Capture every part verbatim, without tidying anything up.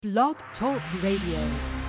Blog Talk Radio.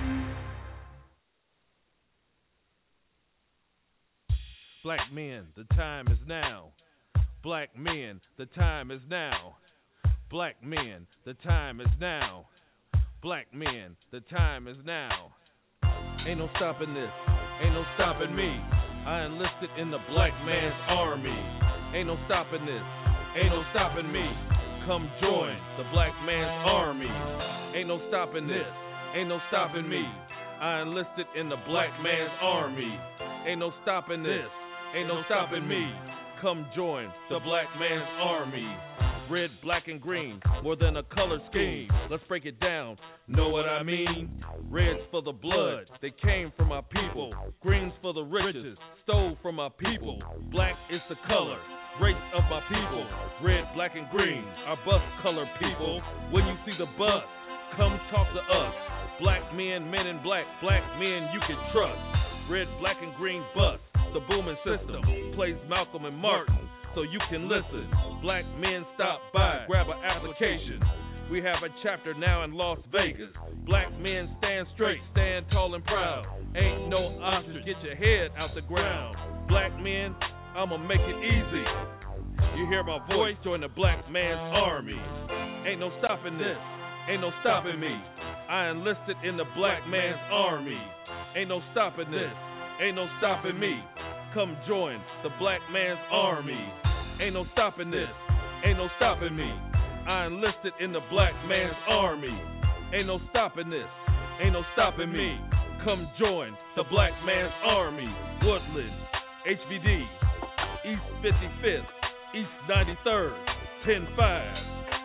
Black men, the time is now. Black men, the time is now. Black men, the time is now. Black men, the time is now. Ain't no stopping this, ain't no stopping me. I enlisted in the black man's army. Ain't no stopping this, ain't no stopping me. Come join the black man's army. Ain't no stopping this, ain't no stopping me. I enlisted in the black man's army. Ain't no stopping this, ain't no stopping me. Come join the black man's army. Red, black, and green, more than a color scheme. Let's break it down, know what I mean? Red's for the blood, they came from our people. Green's for the riches, stole from our people. Black is the color, race of my people. Red, black, and green, our bus color people. When you see the bus, come talk to us. Black men, men in black, black men you can trust. Red, black, and green bus, the booming system plays Malcolm and Martin, so you can listen. Black men stop by, grab an application. We have a chapter now in Las Vegas. Black men stand straight, stand tall and proud. Ain't no ostrich, get your head out the ground. Black men, I'ma make it easy. You hear my voice, join the black man's army. Ain't no stopping this, ain't no stopping me. I enlisted in the black man's army. Ain't no stopping this, ain't no stopping me. Come join the black man's army. Ain't no stopping this, ain't no stopping me. I enlisted in the black man's army. Ain't no stopping this, ain't no stopping me. Come join the black man's army. Woodland, H B D, East fifty-fifth, East ninety-third, ten five,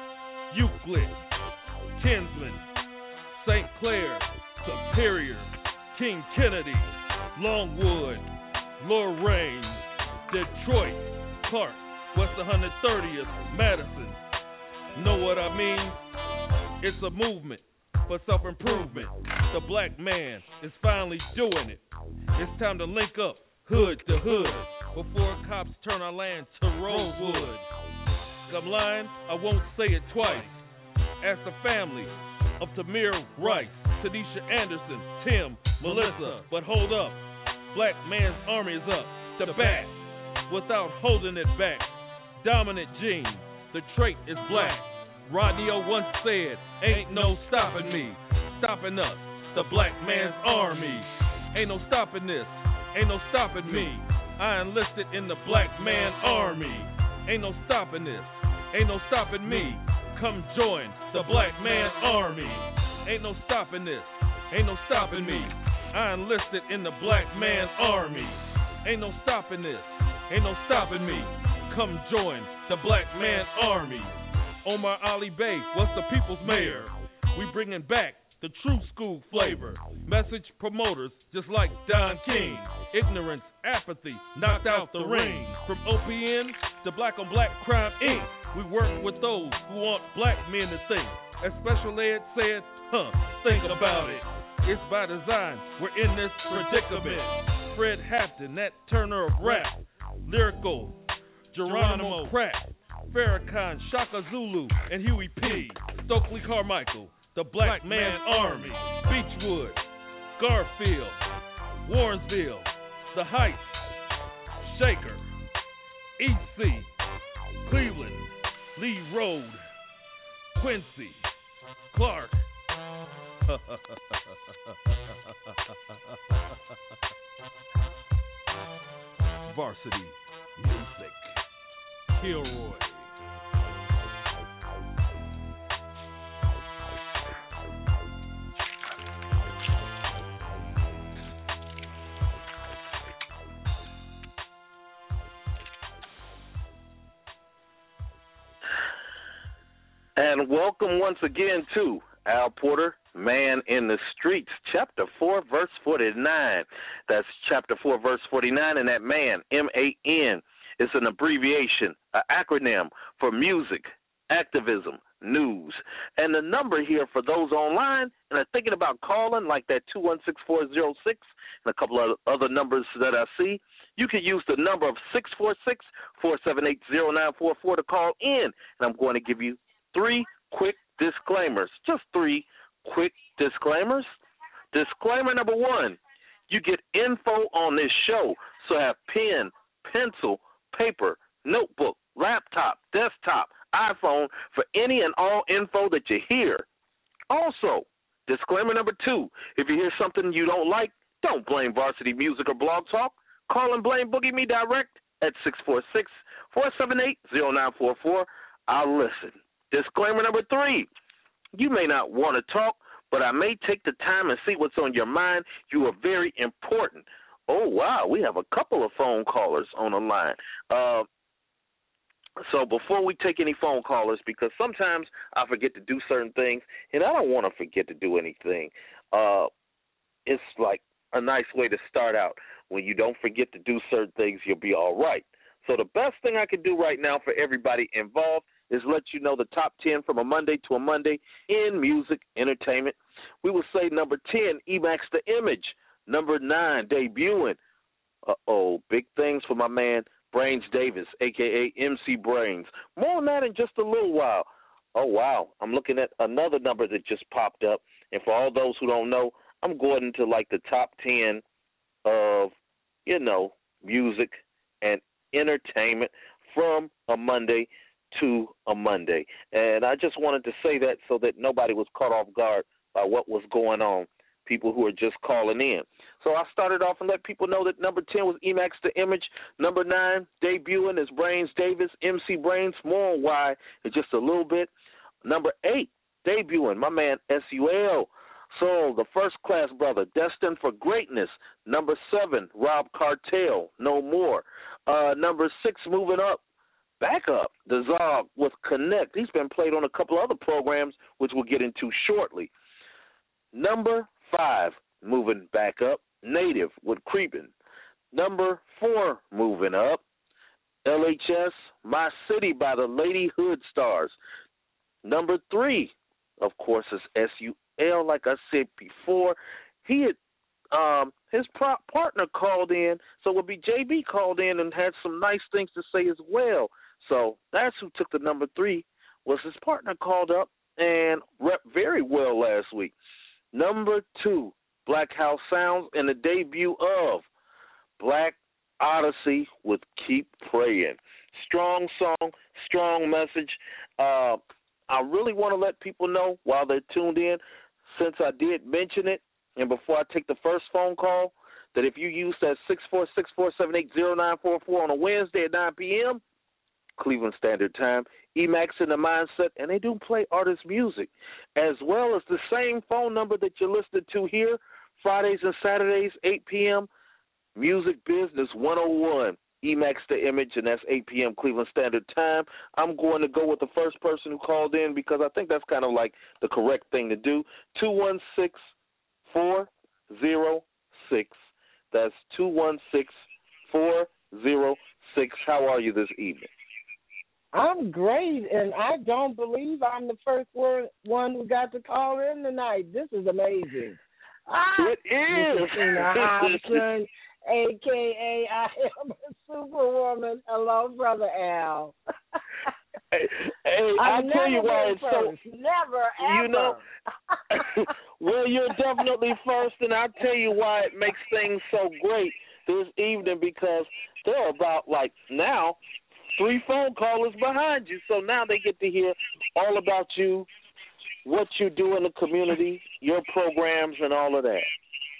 Euclid, Kinsman, Saint Clair, Superior, King Kennedy, Longwood, Lorraine, Detroit, Clark, West one hundred thirtieth, Madison. Know what I mean? It's a movement for self-improvement. The black man is finally doing it. It's time to link up hood to hood before cops turn our land to rosewood. I'm lying, I won't say it twice. Ask the family of Tamir Rice, Tanisha Anderson, Tim, Melissa. But hold up, black man's army is up, the back, without holding it back. Dominant gene, the trait is black. Rodney O once said, ain't no stopping me, stopping us, the black man's army. Ain't no stopping this, ain't no stopping me. I enlisted in the black man army. Ain't no stopping this, ain't no stopping me. Come join the black man army. Ain't no stopping this, ain't no stopping me. I enlisted in the black man army. Ain't no stopping this, ain't no stopping me. Come join the black man army. Omar Ali Bey, what's the people's mayor? We bringing back the true school flavor. Message promoters just like Don King. Ignorance, apathy, knocked out the ring. From O P N to Black on Black Crime Incorporated, we work with those who want black men to think. As Special Ed said, huh, think about it. It's by design, we're in this predicament. Fred Hampton, that Turner of rap. Lyrical, Geronimo Pratt, Farrakhan, Shaka Zulu, and Huey P. Stokely Carmichael, the Black Man Army. Beechwood, Garfield, Warrensville, The Heights, Shaker, E C, Cleveland, Lee Road, Quincy, Clark. Varsity Music, Kilroy. And welcome once again to Al Porter, Man in the Streets, chapter four, verse forty-nine. That's chapter four, verse forty-nine, and that man, M A N, is an abbreviation, an acronym for music, activism, news. And the number here for those online and are thinking about calling, like that two one six, four zero six and a couple of other numbers that I see, you can use the number of six four six, four seven eight, zero nine four four to call in. And I'm going to give you three quick disclaimers, just three quick disclaimers. Disclaimer number one, you get info on this show, so have pen, pencil, paper, notebook, laptop, desktop, iPhone for any and all info that you hear. Also, disclaimer number two, if you hear something you don't like, don't blame Varsity Music or Blog Talk. Call and blame Boogie Me direct at six four six, four seven eight, zero nine four four. I'll listen. Disclaimer number three, you may not want to talk, but I may take the time and see what's on your mind. You are very important. Oh, wow, we have a couple of phone callers on the line. Uh, so before we take any phone callers, because sometimes I forget to do certain things, and I don't want to forget to do anything. Uh, it's like a nice way to start out. When you don't forget to do certain things, you'll be all right. So the best thing I can do right now for everybody involved is let you know the top ten from a Monday to a Monday in music entertainment. We will say number ten, Emax the Image. Number nine, debuting. Uh-oh, big things for my man, Brains Davis, a k a. M C Brains. More on that in just a little while. Oh, wow, I'm looking at another number that just popped up. And for all those who don't know, I'm going into like the top ten of, you know, music and entertainment from a Monday to a Monday. And I just wanted to say that so that nobody was caught off guard by what was going on, people who are just calling in. So I started off and let people know that number ten was Emax the Image. Number nine, debuting is Brains Davis, M C Brains. More on why in just a little bit. Number eight, debuting, my man S U L. So the first class brother, destined for greatness. Number seven, Rob Cartel, No More. Uh, number six, moving up, back up, the Zog with Connect. He's been played on a couple other programs, which we'll get into shortly. Number five, moving back up, Native with Creepin'. Number four, moving up, L H S, My City by the Lady Hood Stars. Number three, of course, is S U L, like I said before. He had Um, his pro- partner called in, so it would be J B called in and had some nice things to say as well. So that's who took the number three, was his partner called up and rep very well last week. Number two, Black House Sounds, and the debut of Black Odyssey with Keep Praying. Strong song, strong message. Uh, I really want to let people know while they're tuned in, since I did mention it, and before I take the first phone call, that if you use that six four six, four seven eight, zero nine four four on a Wednesday at nine p.m., Cleveland Standard Time, Emax in the Mindset, and they do play artist music, as well as the same phone number that you're listening to here, Fridays and Saturdays, eight p.m., Music Business one oh one, Emax the Image, and that's eight p.m. Cleveland Standard Time. I'm going to go with the first person who called in because I think that's kind of like the correct thing to do, two one six, four zero six. That's two one six, four zero six. How are you this evening? I'm great, and I don't believe I'm the first one who got to call in tonight. This is amazing. Ah, it is. Christina Hobson, a k a. I am a superwoman. Hello, Brother Al. Hey, hey I'll tell you why it's first. so. Never, ever. You know, well, you're definitely first, and I'll tell you why it makes things so great this evening, because there are about, like, now, three phone callers behind you. So now they get to hear all about you, what you do in the community, your programs, and all of that.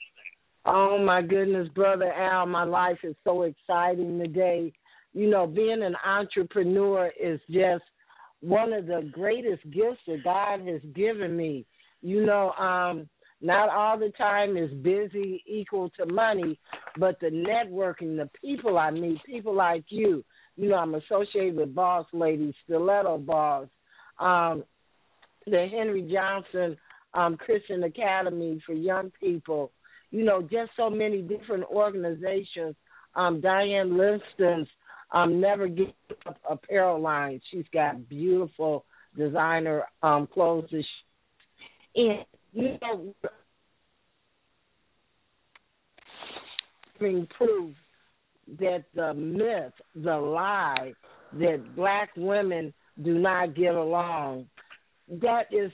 Oh, my goodness, Brother Al, my life is so exciting today. You know, being an entrepreneur is just one of the greatest gifts that God has given me. You know, um, not all the time is busy equal to money, but the networking, the people I meet, people like you. You know, I'm associated with Boss Lady, Stiletto Boss, um, the Henry Johnson um, Christian Academy for young people. You know, just so many different organizations. Um, Diane Linston's um, Never Give Up apparel line. She's got beautiful designer um, clothes. And, you know, being proof that the myth, the lie that black women do not get along, that is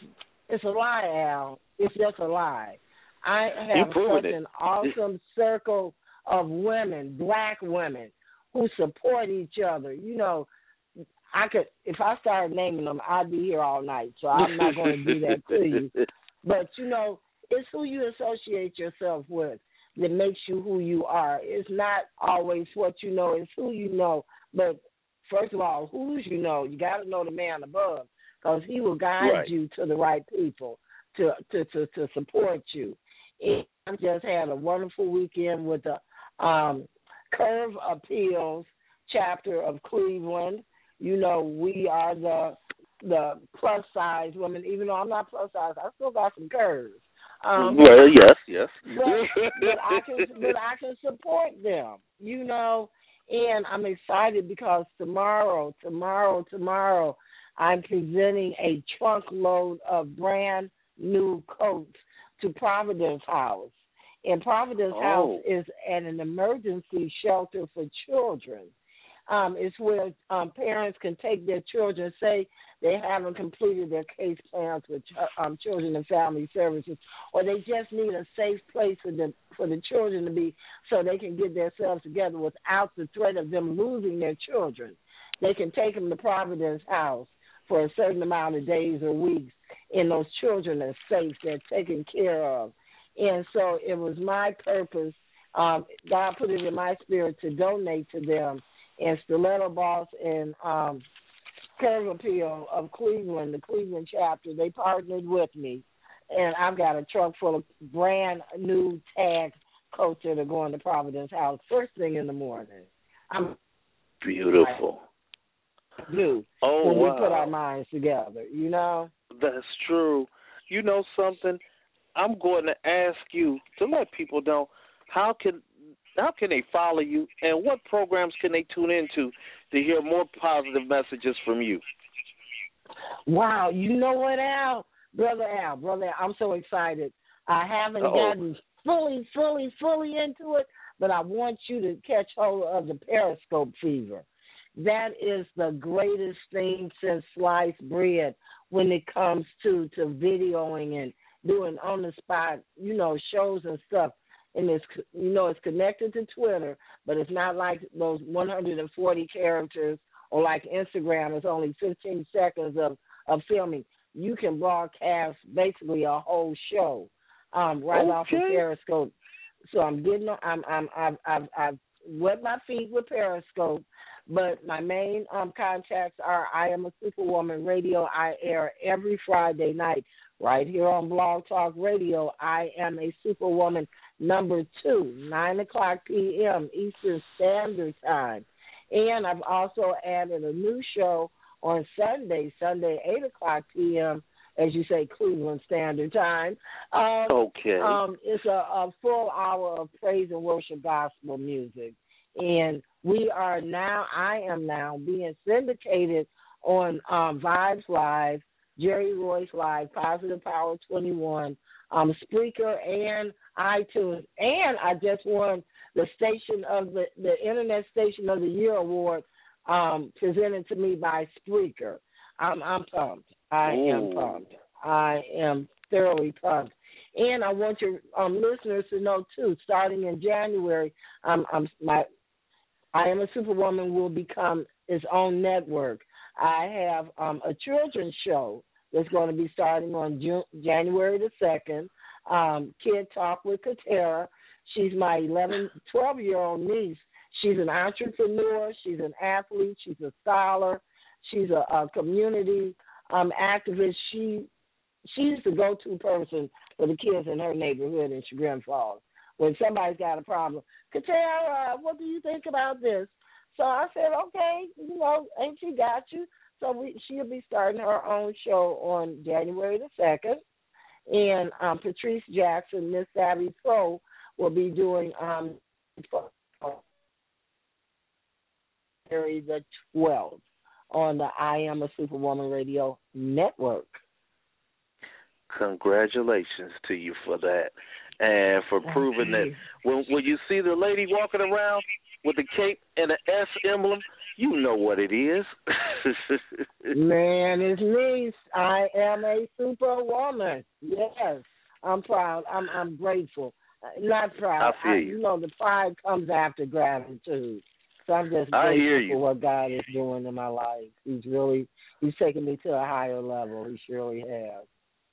It's a lie, Al. It's just a lie. I have such it. an awesome circle of women, black women, who support each other. You know, I could, if I started naming them, I'd be here all night. So I'm not going to do that to you. But you know, it's who you associate yourself with that makes you who you are. It's not always what you know; it's who you know. But first of all, who's you know? You got to know the man above, because he will guide right. you to the right people to to to, to support you. And I just had a wonderful weekend with the um, Curve Appeals chapter of Cleveland. You know, we are the the plus size women. Even though I'm not plus size, I still got some curves. Um, well, yes, yes. But, but I can but I can support them. You know, and I'm excited because tomorrow, tomorrow, tomorrow, I'm presenting a trunk load of brand new coats to Providence House. And Providence oh. House is at an emergency shelter for children. Um, it's where um, parents can take their children, say they haven't completed their case plans with um, Children and Family Services, or they just need a safe place for the for the children to be, so they can get themselves together without the threat of them losing their children. They can take them to Providence House for a certain amount of days or weeks, and those children are safe. They're taken care of. And so it was my purpose. Um, God put it in my spirit to donate to them. And Stiletto Boss and um, Curve Appeal of Cleveland, the Cleveland chapter, they partnered with me. And I've got a truck full of brand new tag coats that are going to Providence House first thing in the morning. I'm beautiful. Do oh, when wow. we put our minds together, you know? That's true. You know something? I'm going to ask you to let people know how can how can they follow you, and what programs can they tune into to hear more positive messages from you? Wow, you know what, Al? Brother Al, Brother Al, I'm so excited. I haven't Uh-oh. gotten fully, fully, fully into it, but I want you to catch hold of the Periscope fever. That is the greatest thing since sliced bread when it comes to, to videoing and doing on-the-spot, you know, shows and stuff. And it's, you know, it's connected to Twitter, but it's not like those one hundred forty characters, or like Instagram, it's only fifteen seconds of, of filming. You can broadcast basically a whole show um, right okay. off of Periscope. So I'm getting, I'm, I'm, I've, I've, I've wet my feet with Periscope, but my main um, contacts are I Am a Superwoman Radio. I air every Friday night right here on Blog Talk Radio. I Am a Superwoman number two, nine o'clock p.m. Eastern Standard Time. And I've also added a new show on Sunday, Sunday, eight o'clock p.m., as you say, Cleveland Standard Time. Um, okay. Um, it's a, a full hour of praise and worship gospel music. And we are now, I am now being syndicated on um, Vibes Live, Jerry Royce Live, Positive Power twenty-one, um, Spreaker, and iTunes. And I just won the station of the, the Internet Station of the Year award um, presented to me by Spreaker. I'm, I'm pumped. I Ooh. am pumped. I am thoroughly pumped. And I want your um, listeners to know, too, starting in January, um, I'm, my, I Am a Superwoman will become its own network. I have um, a children's show that's going to be starting on June, January the second, um, Kid Talk with Katera. She's my eleven, twelve-year-old niece. She's an entrepreneur. She's an athlete. She's a scholar. She's a, a community um, activist. She She's the go-to person for the kids in her neighborhood in Chagrin Falls. When somebody's got a problem, Katera, what do you think about this? So I said, okay, you know, ain't she got you? So we, she'll be starting her own show on January the second. And um, Patrice Jackson, Miss Savvy Pro, will be doing um, the twelfth on the I Am a Superwoman Radio Network. Congratulations to you for that, and for proving that when when you see the lady walking around with the cape and the S emblem, You know what it is. Man, it's me. I am a superwoman. Yes, I'm proud. I'm I'm grateful. Not proud. I feel I, you. you know, the pride comes after gratitude. So I'm just I grateful hear you. for what God is doing in my life. He's really, he's taken me to a higher level. He surely has.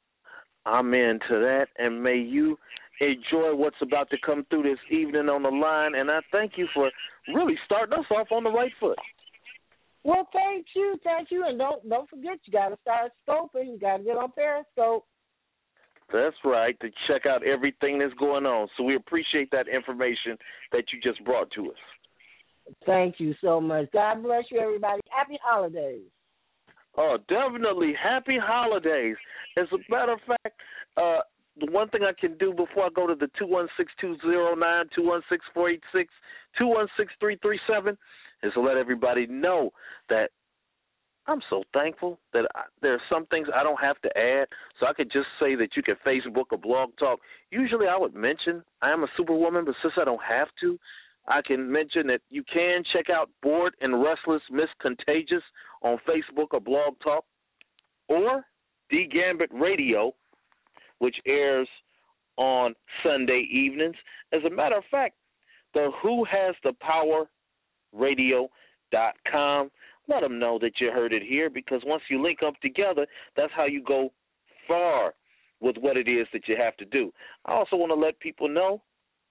Amen to that, and may you enjoy what's about to come through this evening on the line, and I thank you for really starting us off on the right foot. Well, thank you, thank you, and don't don't forget, you got to start scoping. You got to get on Periscope. That's right, to check out everything that's going on. So we appreciate that information that you just brought to us. Thank you so much. God bless you, everybody. Happy holidays. Oh, definitely. Happy holidays. As a matter of fact, uh, the one thing I can do before I go to the two one six, two oh nine, two one six, four eight six, two one six, three three seven is to let everybody know that I'm so thankful that I, there are some things I don't have to add, so I could just say that you can Facebook or Blog Talk. Usually I would mention I am a superwoman, but since I don't have to, I can mention that you can check out Bored and Restless Miss Contagious on Facebook or Blog Talk, or D Gambit Radio, which airs on Sunday evenings. As a matter of fact, the Who Has the Power radio dot com. Let them know that you heard it here, because once you link up together, that's how you go far with what it is that you have to do. I also want to let people know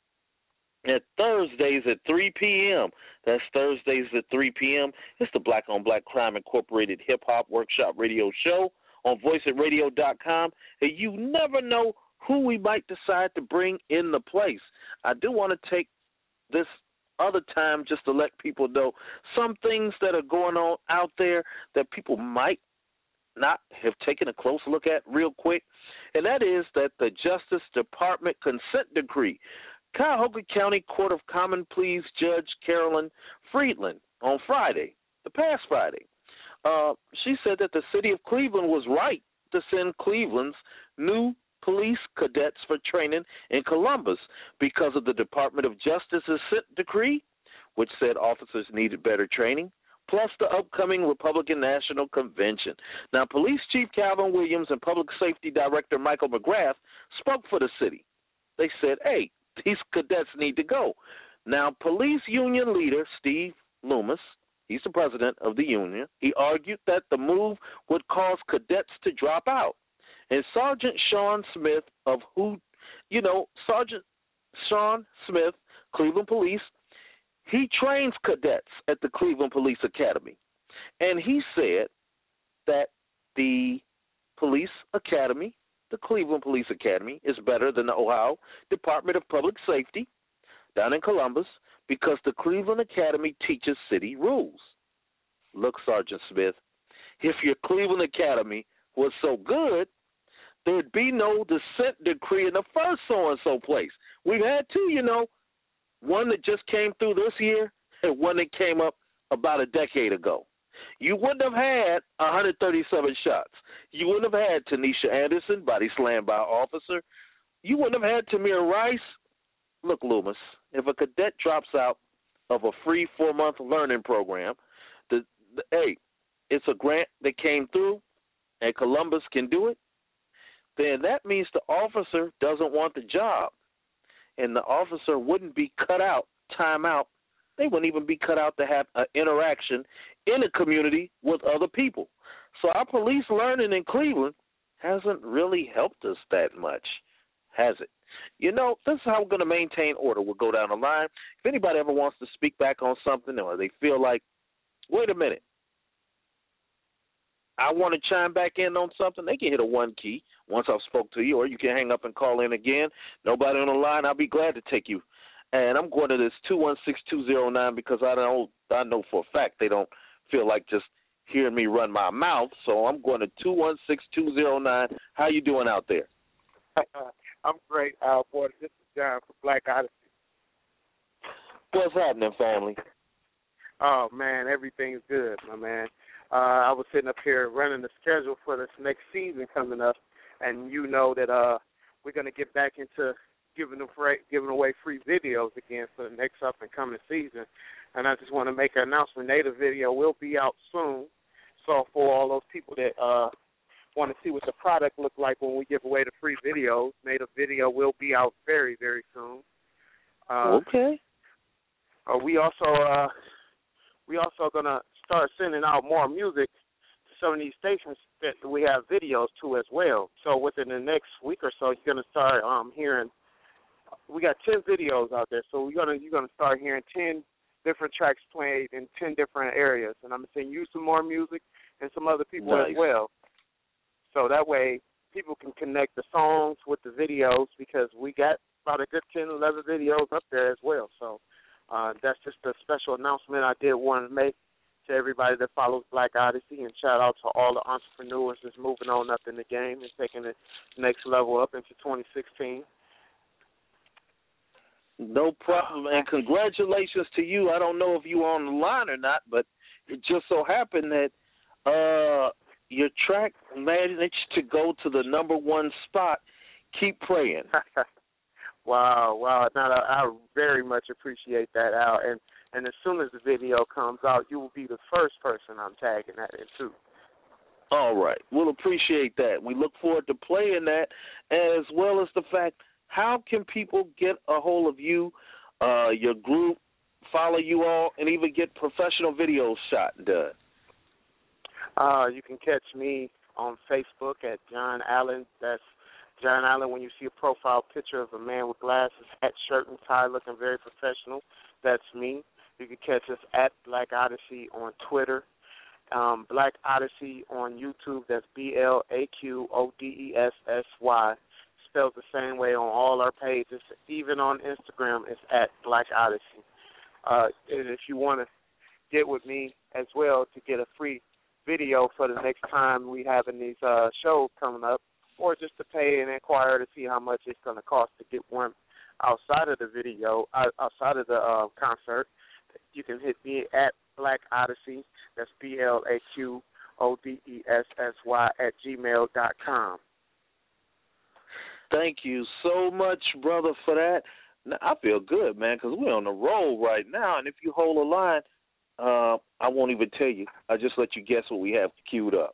that Thursdays at three p.m., that's Thursdays at three p.m., it's the Black on Black Crime Incorporated Hip Hop Workshop Radio Show on voice it radio dot com. And you never know who we might decide to bring in the place. I do want to take this other time just to let people know some things that are going on out there that people might not have taken a close look at real quick, and that is that the Justice Department consent decree. Cuyahoga County Court of Common Pleas Judge Carolyn Friedland on Friday, the past Friday, uh, she said that the city of Cleveland was right to send Cleveland's new police cadets for training in Columbus because of the Department of Justice's consent decree, which said officers needed better training, plus the upcoming Republican National Convention. Now, Police Chief Calvin Williams and Public Safety Director Michael McGrath spoke for the city. They said, hey, these cadets need to go. Now, police union leader Steve Loomis, he's the president of the union, he argued that the move would cause cadets to drop out. And Sergeant Sean Smith of who, you know, Sergeant Sean Smith, Cleveland Police, he trains cadets at the Cleveland Police Academy. And he said that the police academy, the Cleveland Police Academy, is better than the Ohio Department of Public Safety down in Columbus because the Cleveland Academy teaches city rules. Look, Sergeant Smith, if your Cleveland Academy was so good, there'd be no dissent decree in the first so-and-so place. We've had two, you know, one that just came through this year and one that came up about a decade ago. You wouldn't have had one hundred thirty-seven shots. You wouldn't have had Tanisha Anderson, body slammed by an officer. You wouldn't have had Tamir Rice. Look, Loomis, if a cadet drops out of a free four-month learning program, the, the hey, it's a grant that came through and Columbus can do it, then that means the officer doesn't want the job. And the officer wouldn't be cut out, time out. They wouldn't even be cut out to have an interaction in a community with other people. So our police learning in Cleveland hasn't really helped us that much, has it? You know, this is how we're going to maintain order. We'll go down the line. If anybody ever wants to speak back on something or they feel like, wait a minute, I want to chime back in on something, they can hit a one key once I've spoke to you, or you can hang up and call in again. Nobody on the line, I'll be glad to take you. And I'm going to this two one six, two oh nine because I know I know for a fact they don't feel like just hearing me run my mouth. So I'm going to two one six, two oh nine. How you doing out there? I'm great, Al Porter. This is John from Black Odyssey. What's happening, family? Oh, man, everything's good, my man. Uh, I was sitting up here running the schedule for this next season coming up, and you know that uh, we're going to get back into giving, them free, giving away free videos again for the next up and coming season. And I just want to make an announcement. Native video will be out soon. So for all those people that uh, want to see what the product look like when we give away the free videos, Native video will be out very, very soon. Uh, okay. Uh, we also uh, we also gonna start sending out more music to some of these stations that we have videos to as well. So within the next week or so, you're gonna start um, hearing. We got ten videos out there, so we're gonna you're gonna start hearing ten different tracks played in ten different areas, and I'm gonna send you some more music and some other people nice. as well. So that way, people can connect the songs with the videos because we got about a good ten, eleven videos up there as well. So uh, that's just a special announcement I did want to make to everybody that follows Black Odyssey, and shout out to all the entrepreneurs that's moving on up in the game and taking the next level up into twenty sixteen. No problem, and congratulations to you. I don't know if you on the line or not, but it just so happened that uh, your track managed to go to the number one spot. Keep praying. Wow, wow. Now, I very much appreciate that, Al. And, and as soon as the video comes out, you will be the first person I'm tagging that in, too. All right. We'll appreciate that. We look forward to playing that, as well as the fact, how can people get a hold of you, uh, your group, follow you all, and even get professional videos shot and done? Uh, you can catch me on Facebook at John Allen. That's John Allen. When you see a profile picture of a man with glasses, hat, shirt, and tie, looking very professional, that's me. You can catch us at Black Odyssey on Twitter, um, Black Odyssey on YouTube. That's B L A Q O D E S S Y. Spelled the same way on all our pages. Even on Instagram, it's at Black Odyssey. Uh, and if you want to get with me as well to get a free video for the next time we having these uh, shows coming up, or just to pay and inquire to see how much it's going to cost to get one outside of the video, outside of the uh, concert, you can hit me at Black Odyssey. That's B L A Q O D E S S Y at gmail dot com. Thank you so much, brother, for that. Now, I feel good, man, because we're on the roll right now. And if you hold a line, uh, I won't even tell you. I'll just let you guess what we have queued up.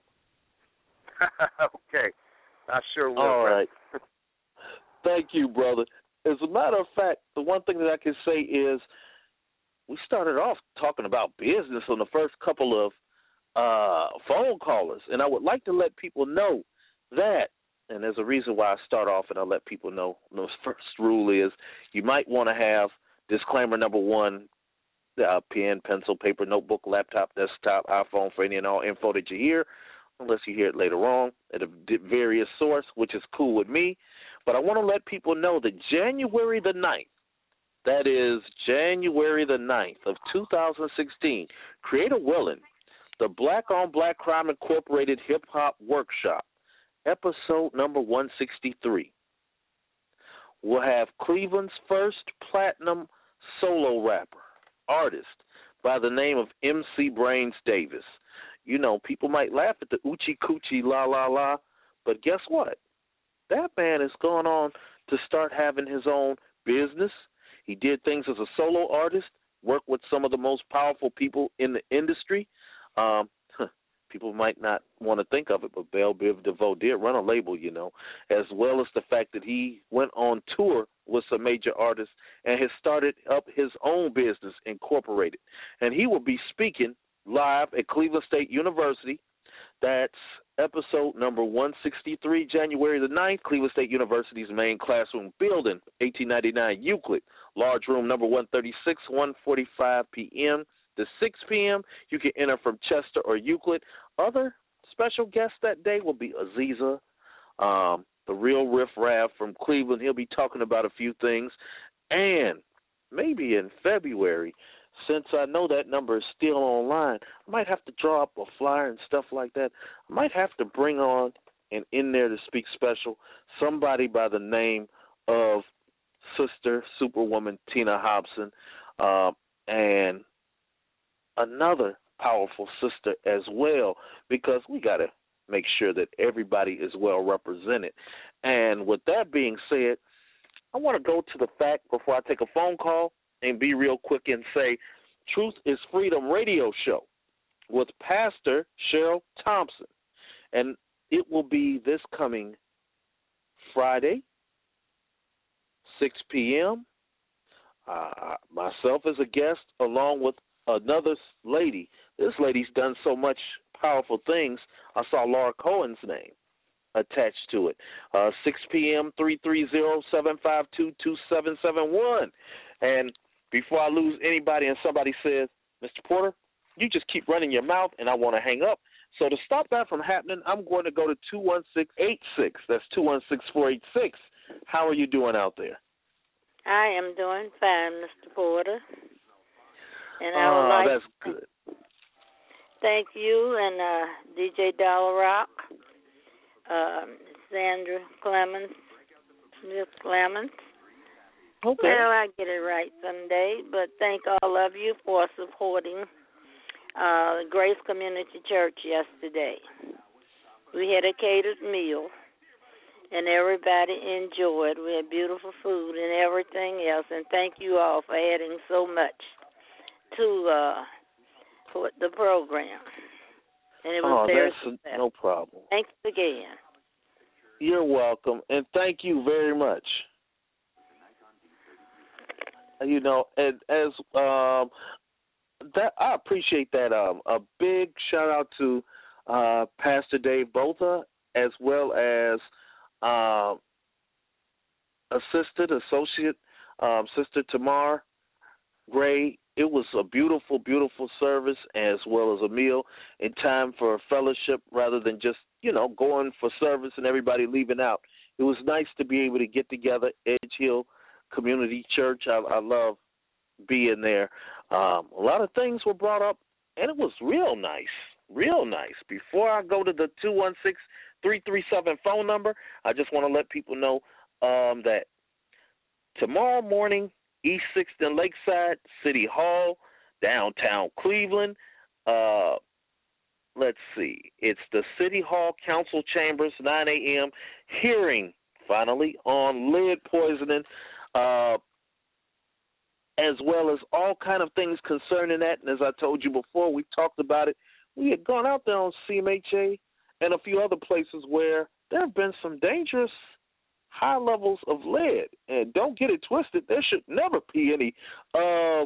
Okay. I sure will. All right. Thank you, brother. As a matter of fact, the one thing that I can say is we started off talking about business on the first couple of uh, phone callers, and I would like to let people know that. And there's a reason why I start off and I let people know. The first rule is you might want to have disclaimer number one, uh, pen, pencil, paper, notebook, laptop, desktop, iPhone for any and all info that you hear, unless you hear it later on at a various source, which is cool with me. But I want to let people know that January the ninth, that is January the ninth of two thousand sixteen, Creator Willing, the Black on Black Crime Incorporated Hip Hop Workshop, episode number one sixty-three. We'll have Cleveland's first platinum solo rapper, artist, by the name of M C Brains Davis. You know, people might laugh at the oochie coochie la la la, but guess what? That man is going on to start having his own business. He did things as a solo artist, worked with some of the most powerful people in the industry. Um, People might not want to think of it, but Belle Biv DeVoe did run a label, you know, as well as the fact that he went on tour with some major artists and has started up his own business, Incorporated. And he will be speaking live at Cleveland State University. That's episode number one sixty-three, January the ninth, Cleveland State University's main classroom building, eighteen ninety-nine Euclid, large room number one thirty-six, one forty-five p.m. to six p.m. You can enter from Chester or Euclid. Other special guests that day will be Aziza, um, the real Riff Raff from Cleveland. He'll be talking about a few things. And maybe in February, since I know that number is still online, I might have to draw up a flyer and stuff like that. I might have to bring on and in there to speak special somebody by the name of Sister Superwoman Tina Hobson, uh, and another powerful sister as well, because we got to make sure that everybody is well represented. And with that being said, I want to go to the fact before I take a phone call and be real quick and say Truth is Freedom radio show with Pastor Cheryl Thompson. And it will be this coming Friday, six p.m. Uh, myself as a guest, along with another lady. This lady's done so much powerful things. I saw Laura Cohen's name attached to it. Uh, six p.m., three three zero, seven five two, two seven seven one. And before I lose anybody and somebody says, Mister Porter, you just keep running your mouth and I want to hang up. So to stop that from happening, I'm going to go to two one six eight six. That's two one six, four eight six. How are you doing out there? I am doing fine, Mister Porter. And I oh, would like that's good. Thank you and uh, D J Dollar Rock, um, Sandra Clemens, Miss Clemens. Okay. Well, I get it right someday, but thank all of you for supporting uh, Grace Community Church yesterday. We had a catered meal, and everybody enjoyed. We had beautiful food and everything else, and thank you all for adding so much to uh, for the program. And it was oh, very that's successful. No problem. Thanks again. You're welcome, and thank you very much. You know, and as um, that, I appreciate that. Um, a big shout out to uh, Pastor Dave Botha, as well as uh, assistant associate um, Sister Tamar Gray. It was a beautiful, beautiful service, as well as a meal in time for fellowship, rather than just you know going for service and everybody leaving out. It was nice to be able to get together, Edge Hill Community Church. I, I love being there. Um, a lot of things were brought up, and it was real nice, real nice. Before I go to the two one six, three three seven phone number, I just want to let people know um, that tomorrow morning, East sixth and Lakeside, City Hall, downtown Cleveland, uh, let's see, it's the City Hall Council Chambers, nine a.m., hearing, finally, on lead poisoning, Uh, as well as all kind of things concerning that. And as I told you before, we talked about it. We had gone out there on C M H A and a few other places where there have been some dangerous high levels of lead. And don't get it twisted, there should never be any uh,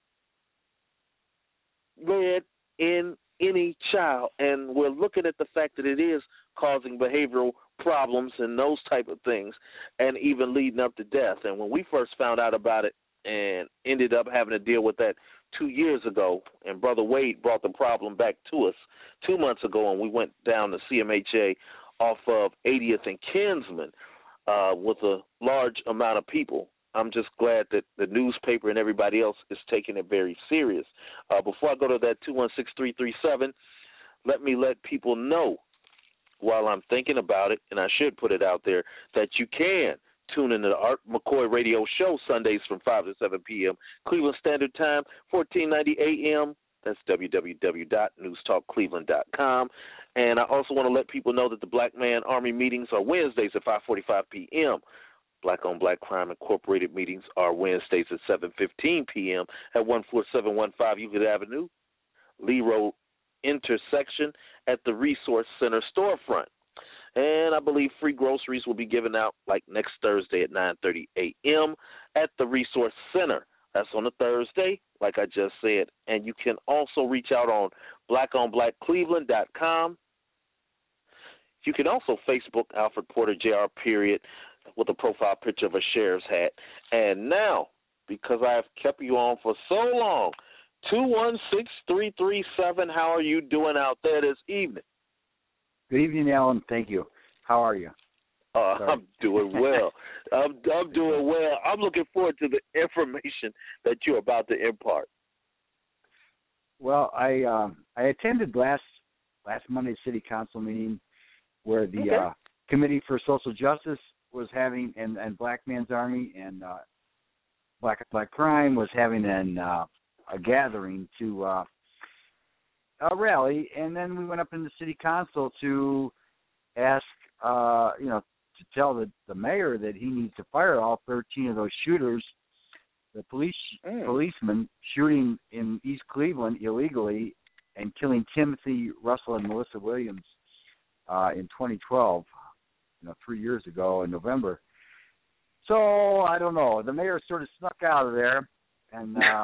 lead in any child. And we're looking at the fact that it is causing behavioral problems and those type of things, and even leading up to death. And when we first found out about it and ended up having to deal with that two years ago, and Brother Wade brought the problem back to us two months ago, and we went down to C M H A off of eightieth and Kinsman uh, with a large amount of people. I'm just glad that the newspaper and everybody else is taking it very serious. Uh, before I go to that two one six, three three seven, let me let people know, while I'm thinking about it, and I should put it out there, that you can tune into the Art McCoy Radio Show Sundays from five to seven p.m. Cleveland Standard Time, fourteen ninety A M. That's w w w dot news talk cleveland dot com. And I also want to let people know that the Black Man Army meetings are Wednesdays at five forty-five p.m. Black on Black Crime Incorporated meetings are Wednesdays at seven fifteen p.m. at one four seven one five Euclid Avenue, Lee Road intersection at the Resource Center storefront. And I believe free groceries will be given out like next Thursday at nine thirty a.m. at the Resource Center. That's on a Thursday, like I just said. And you can also reach out on black on black cleveland dot com. You can also Facebook Alfred Porter J R period with a profile picture of a sheriff's hat. And now, because I have kept you on for so long, two one six, three three seven, how are you doing out there this evening? Good evening, Alan. Thank you. How are you? Uh, I'm doing well. I'm, I'm doing well. I'm looking forward to the information that you're about to impart. Well, I um, I attended last last Monday's City Council meeting where the okay. uh, Committee for Social Justice was having, and, and Black Man's Army and uh, Black Black Crime was having an uh, a gathering to uh, a rally, and then we went up in the City Council to ask, uh, you know, to tell the, the mayor that he needs to fire all thirteen of those shooters the police Mm. policeman shooting in East Cleveland illegally and killing Timothy Russell and Melissa Williams uh, in twenty twelve, you know, three years ago in November. So I don't know. The mayor sort of snuck out of there, and uh,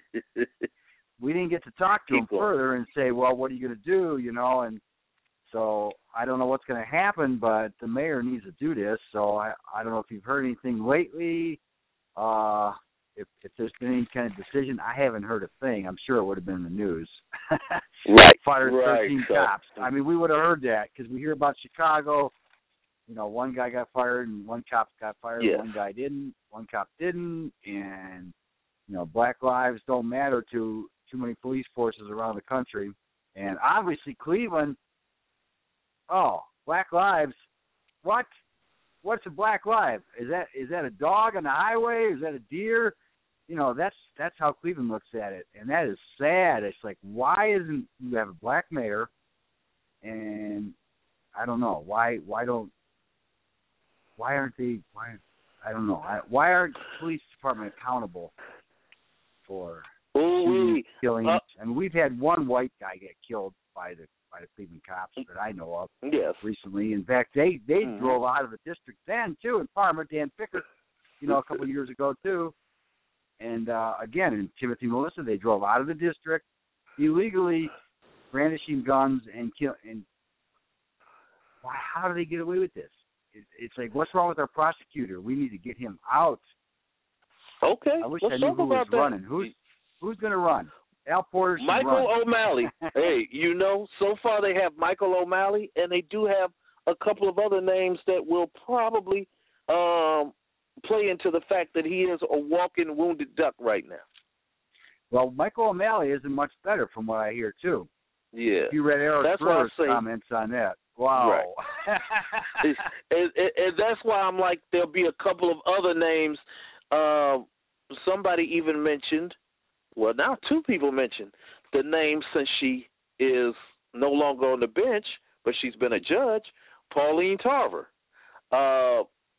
we didn't get to talk to Keep him going. further and say, well, what are you going to do, you know? And so I don't know what's going to happen, but the mayor needs to do this. So I, I don't know if you've heard anything lately. Uh, if, if there's been any kind of decision, I haven't heard a thing. I'm sure it would have been in the news. Right. Fired right. thirteen So, cops. I mean, we would have heard that because we hear about Chicago. You know, one guy got fired and one cop got fired. Yes. One guy didn't. One cop didn't. And, you know, black lives don't matter to too many police forces around the country. And obviously Cleveland, oh, black lives, what? What's a black life? Is that is that a dog on the highway? Is that a deer? You know, that's that's how Cleveland looks at it, and that is sad. It's like, why isn't you have a black mayor, and I don't know why why don't why aren't they why I don't know I, why aren't the police department accountable for Ooh, killing? uh, I mean, we've had one white guy get killed by the by the Cleveland cops that I know of yes. recently. In fact, they they Mhm. drove out of the district then too in Parma. Dan Pickett, you know, a couple of years ago too. And uh, again, in Timothy Melissa, they drove out of the district illegally, brandishing guns and kill. And why? How do they get away with this? It, it's like, what's wrong with our prosecutor? We need to get him out. Okay. I wish Let's I knew talk who was about that. running. Who's who's going to run? Al Porter should Michael run. O'Malley. Hey, you know, so far they have Michael O'Malley, and they do have a couple of other names that will probably um, play into the fact that he is a walking wounded duck right now. Well, Michael O'Malley isn't much better from what I hear, too. Yeah. If you read Eric That's why I Brewer's say- comments on that. Wow. Right. and, and, and that's why I'm like, there'll be a couple of other names. Uh, somebody even mentioned, well, now two people mentioned the name since she is no longer on the bench, but she's been a judge, Pauline Tarver. Uh,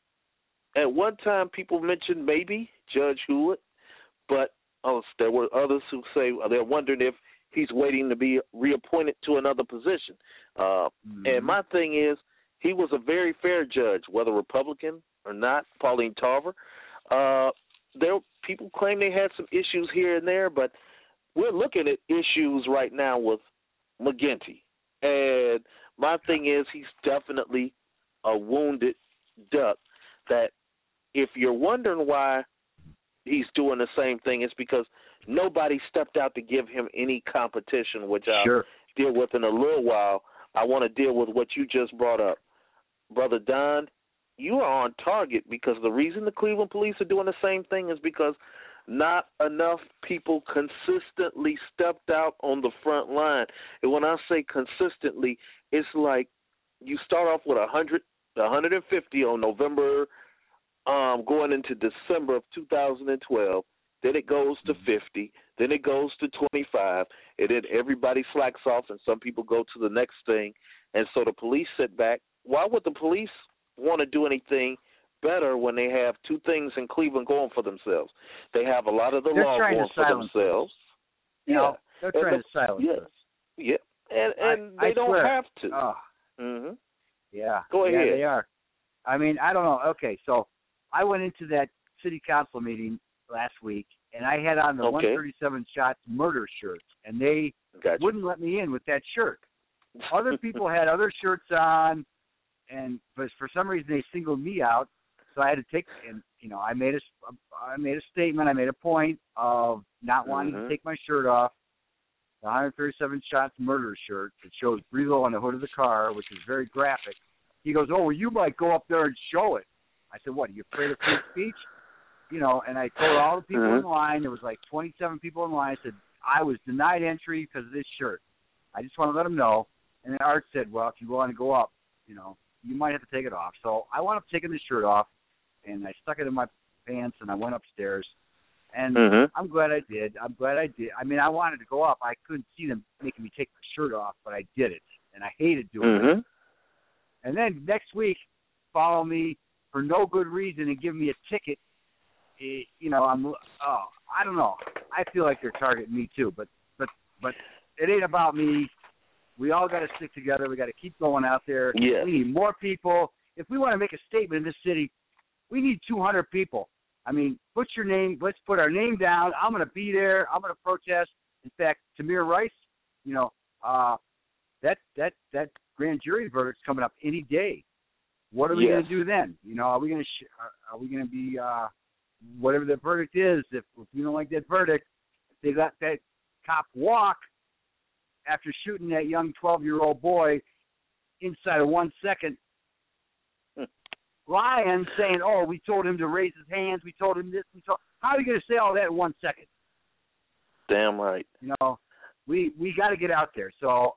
at one time, people mentioned maybe Judge Hewitt, but uh, there were others who say they're wondering if he's waiting to be reappointed to another position. Uh, Mm-hmm. And my thing is, he was a very fair judge, whether Republican or not, Pauline Tarver. Uh, there, people claim they had some issues here and there, but we're looking at issues right now with McGinty. And my thing is, he's definitely a wounded duck that if you're wondering why he's doing the same thing, it's because nobody stepped out to give him any competition, which I'll Sure. deal with in a little while. I want to deal with what you just brought up. Brother Don, you are on target because the reason the Cleveland police are doing the same thing is because not enough people consistently stepped out on the front line. And when I say consistently, it's like you start off with one hundred, one hundred fifty on November um, going into December of two thousand twelve. Then it goes to fifty. Then it goes to twenty-five. And then everybody slacks off and some people go to the next thing. And so the police sit back. Why would the police want to do anything better when they have two things in Cleveland going for themselves? They have a lot of the They're law trying to going for silence themselves. You Yeah. know, they're And trying the- to silence yeah. us. Yeah. And and I- they I don't swear. have to. Oh, hmm yeah. Go yeah, ahead. they are. I mean, I don't know. Okay, so I went into that city council meeting last week, and I had on the Okay. one thirty-seven Shots murder shirt, and they Gotcha. wouldn't let me in with that shirt. Other people had other shirts on, and but for some reason they singled me out. So I had to take, and you know, I made a, I made a statement. I made a point of not wanting Mhm. to take my shirt off. The one thirty-seven Shots murder shirt. It shows Brezo on the hood of the car, which is very graphic. He goes, "Oh, well, you might go up there and show it." I said, "What? Are you afraid of free speech?" You know, and I told all the people Mhm. in line. There was like twenty-seven people in line. I said, "I was denied entry because of this shirt. I just want to let them know." And then Art said, "Well, if you want to go up, you know, you might have to take it off." So I wound up taking the shirt off, and I stuck it in my pants, and I went upstairs. And Mhm. I'm glad I did. I'm glad I did. I mean, I wanted to go up. I couldn't see them making me take my shirt off, but I did it, and I hated doing it. Mhm. And then next week, follow me for no good reason and give me a ticket it, you know, I'm, oh, I don't know. I feel like they're targeting me too, but, but, but it ain't about me. We all got to stick together. We got to keep going out there. Yes. We need more people. If we want to make a statement in this city, we need two hundred people. I mean, put your name. Let's put our name down. I'm going to be there. I'm going to protest. In fact, Tamir Rice, you know, uh, that that that grand jury verdict's coming up any day. What are we yes. going to do then? You know, are we going to sh- are, are we going to be uh, whatever the verdict is? If, if we don't like that verdict, if they let that cop walk after shooting that young twelve-year-old boy inside of one second, lying, saying, "Oh, we told him to raise his hands. We told him this. We told." How are you going to say all that in one second? Damn right. You know, we we got to get out there. So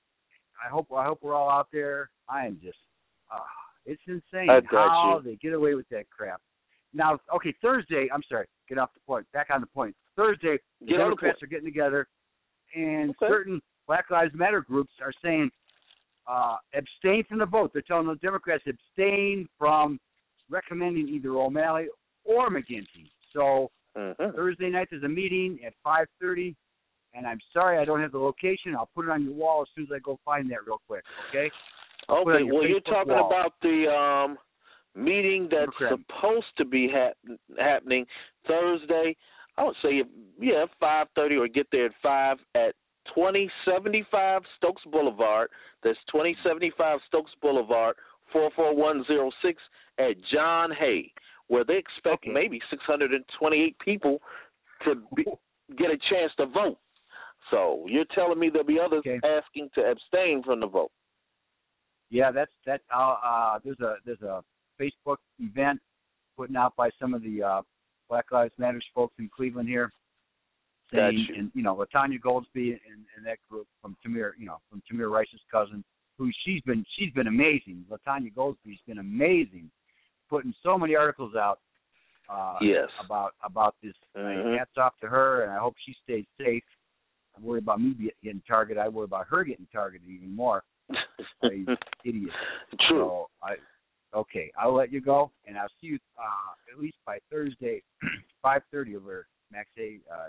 I hope I hope we're all out there. I am just, uh, it's insane I got how you. they get away with that crap. Now, okay, Thursday. I'm sorry. Get off the point. Back on the point. Thursday, the Get on the Democrats point. are getting together, and Okay. certain Black Lives Matter groups are saying uh, abstain from the vote. They're telling the Democrats abstain from recommending either O'Malley or McGinty. So Mm-hmm. Thursday night there's a meeting at five thirty, and I'm sorry I don't have the location. I'll put it on your wall as soon as I go find that real quick, okay? I'll put it Okay, on your well, you're Facebook talking wall. about the um, meeting that's Democrat. supposed to be hap- happening Thursday. I would say, yeah, five thirty or get there at five at twenty seventy-five Stokes Boulevard. That's twenty seventy-five Stokes Boulevard, four four one zero six at John Hay, where they expect Okay. maybe six hundred twenty-eight people to be, get a chance to vote. So you're telling me there'll be others Okay. asking to abstain from the vote. Yeah, that's that. Uh, uh, there's a there's a Facebook event putting out by some of the uh, Black Lives Matter folks in Cleveland here, Got saying, you. and you know, Latanya Goldsby and, and that group from Tamir, you know, from Tamir Rice's cousin, who she's been she's been amazing. Latanya Goldsby's been amazing, putting so many articles out uh, Yes. about about this. Mhm. Hats off to her, and I hope she stays safe. I worry about me getting targeted. I worry about her getting targeted even more. Crazy idiot. True. So I, okay, I'll let you go, and I'll see you uh, at least by Thursday, five thirty over Max Hay uh,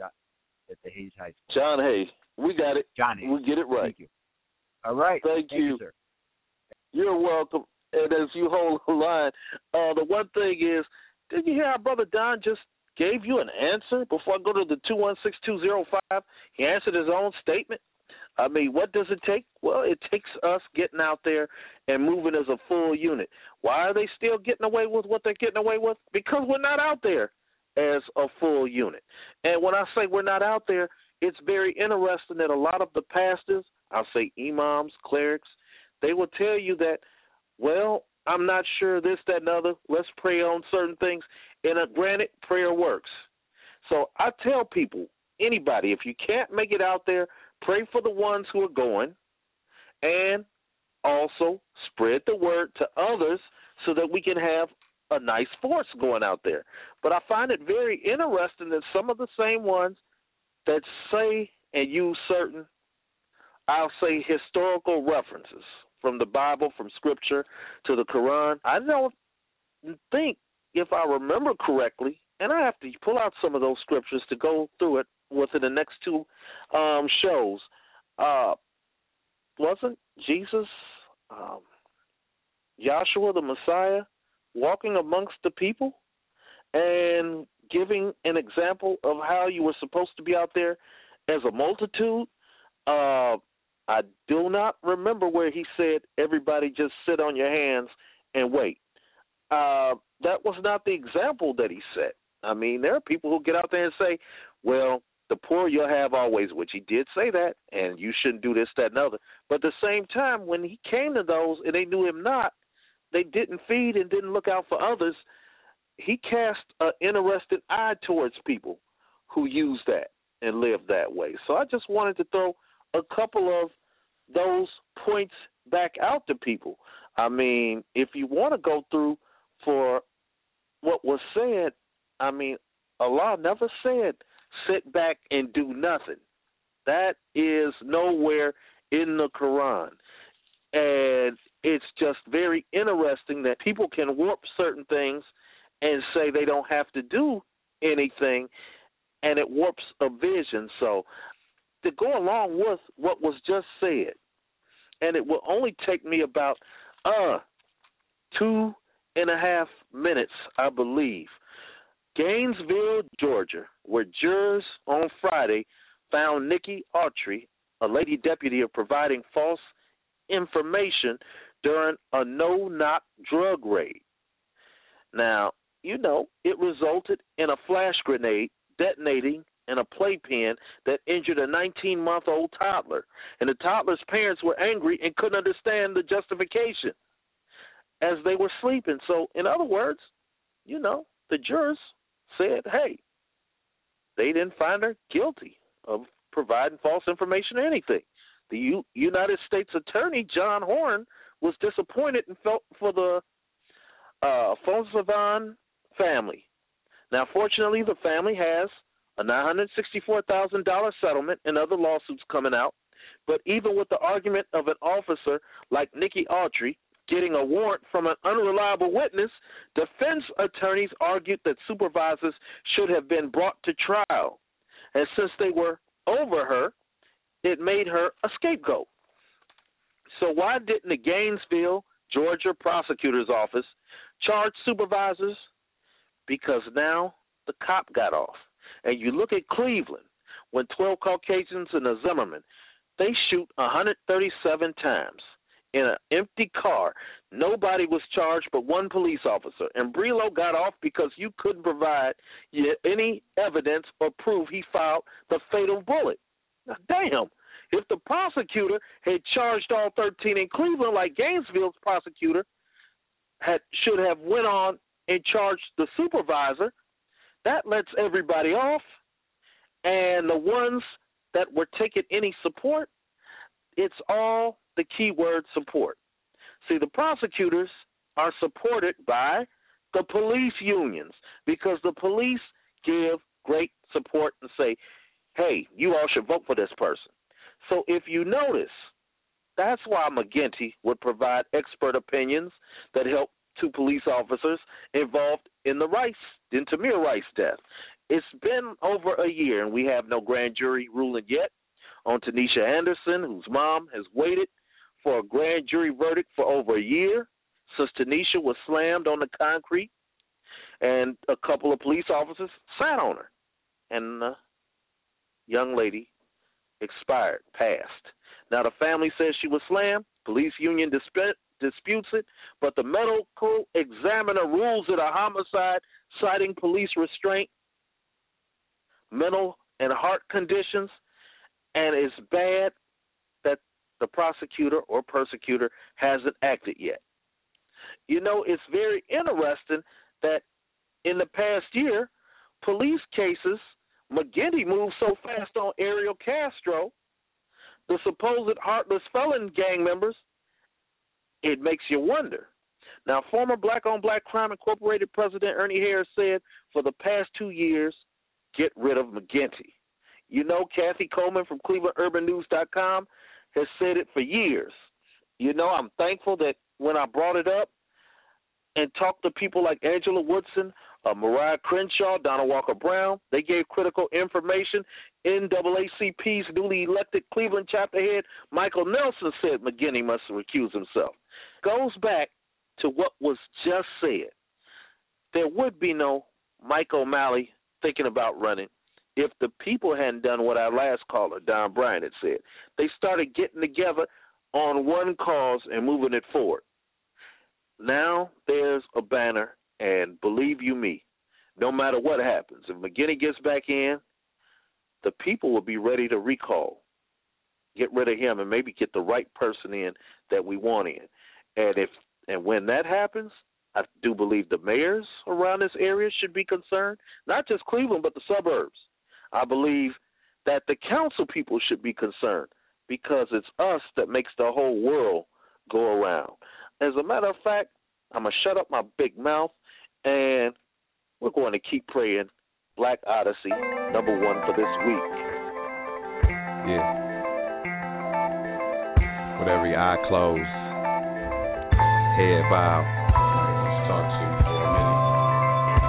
at the Hayes High School. John Hay, we got it. John Hayes. We get it right. Thank you. All right. Thank, Thank you. you, sir. You're welcome. And as you hold the line, uh, the one thing is, did you hear our brother Don just gave you an answer before I go to the two one six two zero five? He answered his own statement. I mean, what does it take? Well, it takes us getting out there and moving as a full unit. Why are they still getting away with what they're getting away with? Because we're not out there as a full unit. And when I say we're not out there, it's very interesting that a lot of the pastors, I'll say imams, clerics, they will tell you that, well, I'm not sure this, that, and other. Let's pray on certain things. And uh, granted, prayer works. So I tell people, anybody, if you can't make it out there, pray for the ones who are going, and also spread the word to others so that we can have a nice force going out there. But I find it very interesting that some of the same ones that say and use certain, I'll say, historical references from the Bible, from Scripture to the Quran, I don't think, if I remember correctly, and I have to pull out some of those scriptures to go through it within the next two um, shows, uh, wasn't Jesus, um, Yahshua the Messiah, walking amongst the people and giving an example of how you were supposed to be out there as a multitude? Uh, I do not remember where he said, everybody just sit on your hands and wait. Uh, that was not the example that he set. I mean, there are people who get out there and say, well, the poor you'll have always, which he did say that, and you shouldn't do this, that, and other. But at the same time, when he came to those and they knew him not, they didn't feed and didn't look out for others. He cast an interested eye towards people who use that and live that way. So I just wanted to throw a couple of those points back out to people. I mean, if you want to go through for what was said, I mean, Allah never said sit back and do nothing. That is nowhere in the Quran. And it's just very interesting that people can warp certain things and say they don't have to do anything, and it warps a vision. So to go along with what was just said, and it will only take me about uh two and a half minutes, I believe. Gainesville, Georgia, where jurors on Friday found Nikki Autry, a lady deputy, of providing false information during a no-knock drug raid. Now, you know, it resulted in a flash grenade detonating in a playpen that injured a nineteen-month-old toddler. And the toddler's parents were angry and couldn't understand the justification as they were sleeping. So, in other words, you know, the jurors said, hey, they didn't find her guilty of providing false information or anything. The U- United States Attorney, John Horn, was disappointed and felt for the uh, Fonsavan family. Now, fortunately, the family has a nine hundred sixty-four thousand dollars settlement and other lawsuits coming out. But even with the argument of an officer like Nikki Autry getting a warrant from an unreliable witness, defense attorneys argued that supervisors should have been brought to trial. And since they were over her, it made her a scapegoat. So why didn't the Gainesville, Georgia prosecutor's office charge supervisors? Because now the cop got off. And you look at Cleveland, when twelve Caucasians and a Zimmerman, they shoot one hundred thirty-seven times in an empty car. Nobody was charged but one police officer. And Brillo got off because you couldn't provide any evidence or proof he fired the fatal bullet. Now, damn, if the prosecutor had charged all thirteen in Cleveland like Gainesville's prosecutor had should have went on and charged the supervisor, that lets everybody off. And the ones that were taking any support, it's all the keyword support. See, the prosecutors are supported by the police unions because the police give great support and say, hey, you all should vote for this person. So if you notice, that's why McGinty would provide expert opinions that help two police officers involved in the Rice, in Tamir Rice death. It's been over a year, and we have no grand jury ruling yet on Tanisha Anderson, whose mom has waited for a grand jury verdict for over a year since Tanisha was slammed on the concrete, and a couple of police officers sat on her, and the young lady expired, passed. Now, the family says she was slammed. Police union disp- disputes it, but the medical examiner rules it a homicide, citing police restraint, mental and heart conditions, and it's bad that the prosecutor or persecutor hasn't acted yet. You know, it's very interesting that in the past year, police cases, McGinty moved so fast on Ariel Castro, the supposed heartless felon gang members, it makes you wonder. Now, former Black on Black Crime Incorporated President Ernie Harris said for the past two years, get rid of McGinty. You know, Kathy Coleman from Cleveland Urban News dot com has said it for years. You know, I'm thankful that when I brought it up and talked to people like Angela Woodson, uh, Mariah Crenshaw, Donna Walker Brown, they gave critical information. N double A C P's newly elected Cleveland chapter head, Michael Nelson, said McGinty must recuse himself. Goes back to what was just said. There would be no Mike O'Malley thinking about running if the people hadn't done what our last caller, Don Bryant, had said. They started getting together on one cause and moving it forward. Now there's a banner, and believe you me, no matter what happens, if McGinty gets back in, the people will be ready to recall, get rid of him, and maybe get the right person in that we want in. And if and when that happens, I do believe the mayors around this area should be concerned, not just Cleveland, but the suburbs. I believe that the council people should be concerned because it's us that makes the whole world go around. As a matter of fact, I'm going to shut up my big mouth, and we're going to keep praying Black Odyssey, number one for this week. Yeah. With every eye closed, head bowed, I just talk to you for a minute.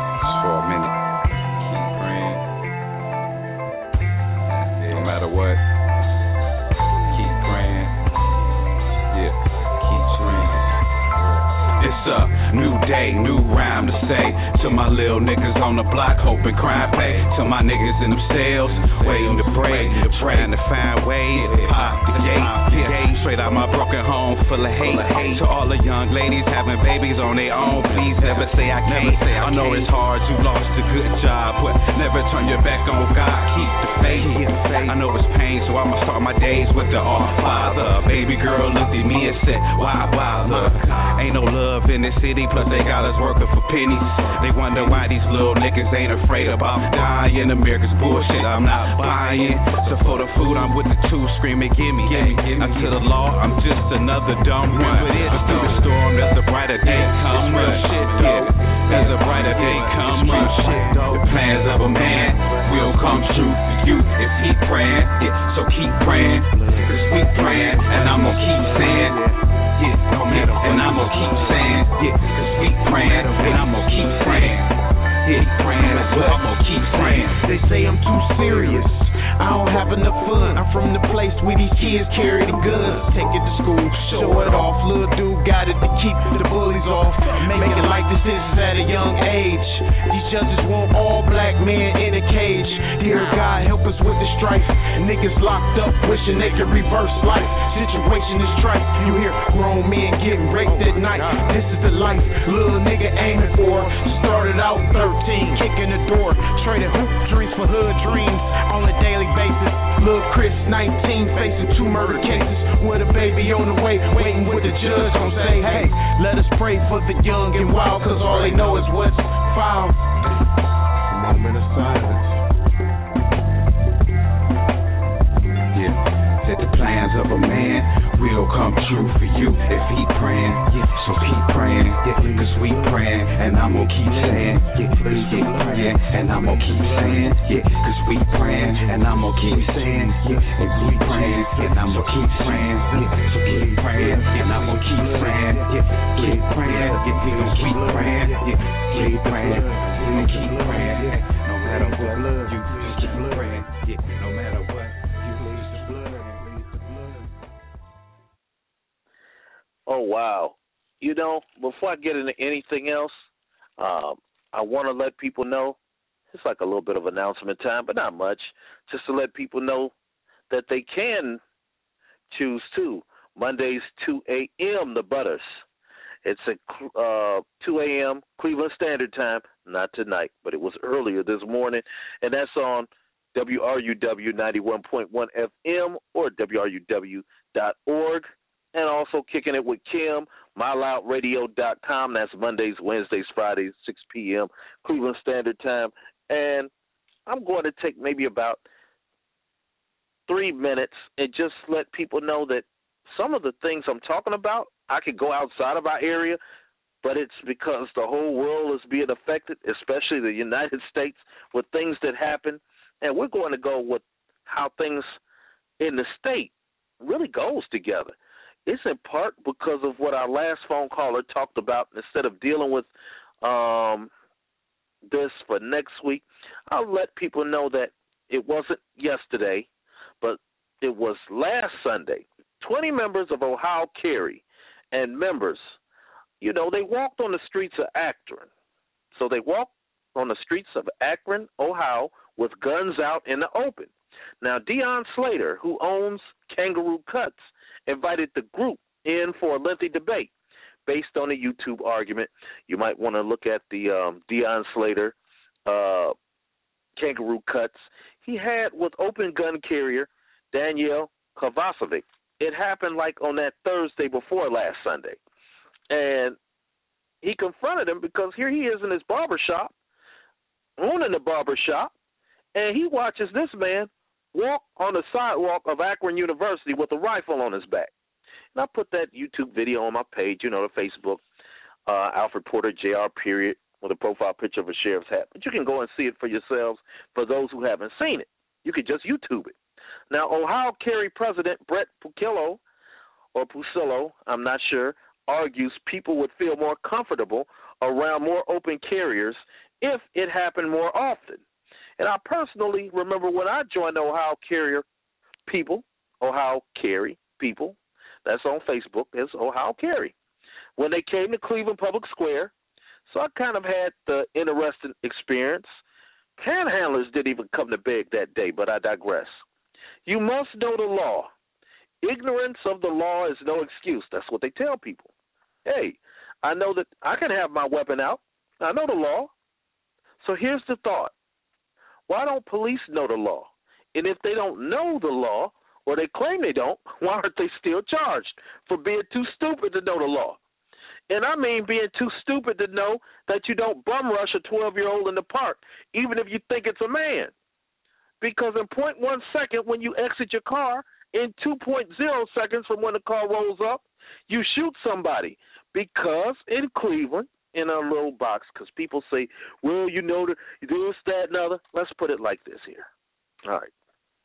time to say to my little niggas on the block, hoping crime pay. To my niggas in them cells, waiting to break, trying to find ways to pop the gate. Yeah, straight out my broken home full of hate. To all the young ladies having babies on their own, please never say I can't. I know it's hard, you lost a good job, but never turn your back on God. Keep the faith. I know it's pain, so I'ma start my days with the Our Father. Baby girl looked at me and said, why bother? Ain't no love in this city, plus they got us working for pennies. They wonder why these little niggas ain't afraid about dying. America's bullshit, I'm not buying. So for the food, I'm with the two screaming, gimme. Now to the law, I'm just another dumb one. But through the storm, there's a brighter day coming. Yeah, there's a brighter day coming. The plans of a man will come true for you if he praying. Yeah, so keep praying, cause we praying, and I'm gonna keep saying, yeah, no matter, and I'm gonna keep saying, yeah, cause we praying, and I'm gonna keep praying, yeah, praying, so I'm gonna keep praying. They say I'm too serious, I don't have enough fun. I'm from the place where these kids carry the guns. Take it to school, show it off. Little dude got it to keep the bullies off. Making life decisions at a young age. These judges want all black men in a cage. Dear God, help us with the strife. Niggas locked up, wishing they could reverse life. Situation is trite. You hear grown men getting raped at night. This is the life little nigga aiming for. Started out thirteen, kicking the door, trading hoop dreams for hood dreams on a daily basis. Lil' Chris, nineteen, facing two murder cases with a baby on the way, waiting with the judge gon' say, hey, let us pray for the young and wild, cause all they know is what's foul. A moment of silence. Yeah, that the plans of a man will come true for you if he praying. Yeah, so keep praying, yeah, cause we praying, and I'm gonna keep saying, yeah, let's keep praying, and I'm gonna keep saying, yeah, cause we praying, and I'm gonna keep saying, yeah, and we praying, and I'm gonna keep praying, yeah, so keep praying, and I'm gonna keep praying, yeah, keep praying, yeah, we gon' keep praying, yeah, keep praying, we gon' keep praying, yeah, no matter what, you keep praying, yeah, no matter what, you lose the blood, lose the blood. Oh, wow. You know, before I get into anything else, um, I want to let people know, it's like a little bit of announcement time, but not much, just to let people know that they can choose to. Mondays, two a.m., the Butters. It's at uh, two a.m. Cleveland Standard Time, not tonight, but it was earlier this morning, and that's on W R U W ninety-one point one F M or W R U W dot org. And also kicking it with Kim, my loud radio dot com. That's Mondays, Wednesdays, Fridays, six p.m. Cleveland Standard Time. And I'm going to take maybe about three minutes and just let people know that some of the things I'm talking about, I could go outside of our area, but it's because the whole world is being affected, especially the United States, with things that happen. And we're going to go with how things in the state really goes together. It's in part because of what our last phone caller talked about. Instead of dealing with um, this for next week, I'll let people know that it wasn't yesterday, but it was last Sunday. twenty members of Ohio Carry and members, you know, they walked on the streets of Akron. So they walked on the streets of Akron, Ohio, with guns out in the open. Now, Deion Slater, who owns Kangaroo Cuts, invited the group in for a lengthy debate based on a YouTube argument. You might want to look at the um, Deion Slater uh, Kangaroo Cuts he had with open gun carrier Daniel Kovacevic. It happened like on that Thursday before last Sunday. And he confronted him because here he is in his barbershop, owning the barbershop, and he watches this man walk on the sidewalk of Akron University with a rifle on his back. And I put that YouTube video on my page, you know, the Facebook, uh, Alfred Porter, J R, period, with a profile picture of a sheriff's hat. But you can go and see it for yourselves for those who haven't seen it. You could just YouTube it. Now, Ohio Carry President Brett Pucillo, or Pucillo, I'm not sure, argues people would feel more comfortable around more open carriers if it happened more often. And I personally remember when I joined the Ohio Carrier people, Ohio Carry people, that's on Facebook, it's Ohio Carry. When they came to Cleveland Public Square, So I kind of had the interesting experience. Panhandlers didn't even come to beg that day, but I digress. You must know the law. Ignorance of the law is no excuse. That's what they tell people. Hey, I know that I can have my weapon out. I know the law. So here's the thought. Why don't police know the law? And if they don't know the law, or they claim they don't, why aren't they still charged for being too stupid to know the law? And I mean being too stupid to know that you don't bum rush a twelve-year-old in the park, even if you think it's a man. Because in point one second when you exit your car, in two point zero seconds from when the car rolls up, you shoot somebody. Because in Cleveland, in a little box, because people say, well, you know, the, this, that, and other. Let's put it like this here. All right.